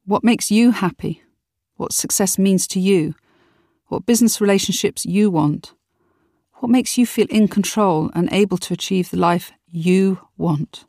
what makes you happy, what success means to you, what business relationships you want, what makes you feel in control and able to achieve the life you want.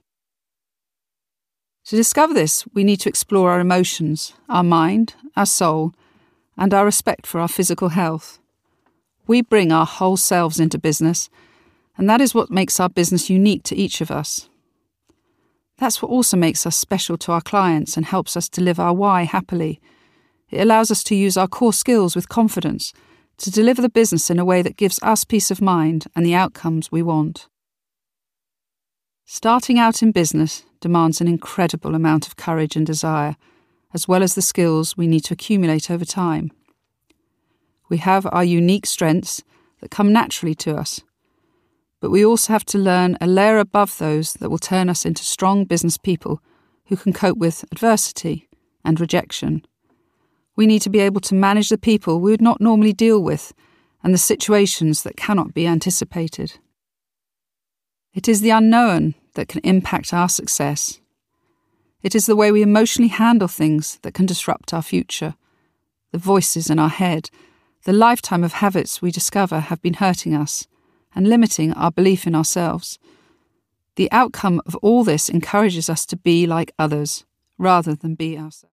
To discover this, we need to explore our emotions, our mind, our soul, and our respect for our physical health. We bring our whole selves into business, and that is what makes our business unique to each of us. That's what also makes us special to our clients and helps us to live our why happily. It allows us to use our core skills with confidence, to deliver the business in a way that gives us peace of mind and the outcomes we want. Starting out in business demands an incredible amount of courage and desire, as well as the skills we need to accumulate over time. We have our unique strengths that come naturally to us, but we also have to learn a layer above those that will turn us into strong business people who can cope with adversity and rejection. We need to be able to manage the people we would not normally deal with and the situations that cannot be anticipated. It is the unknown that can impact our success. It is the way we emotionally handle things that can disrupt our future. The voices in our head, the lifetime of habits we discover have been hurting us and limiting our belief in ourselves. The outcome of all this encourages us to be like others rather than be ourselves.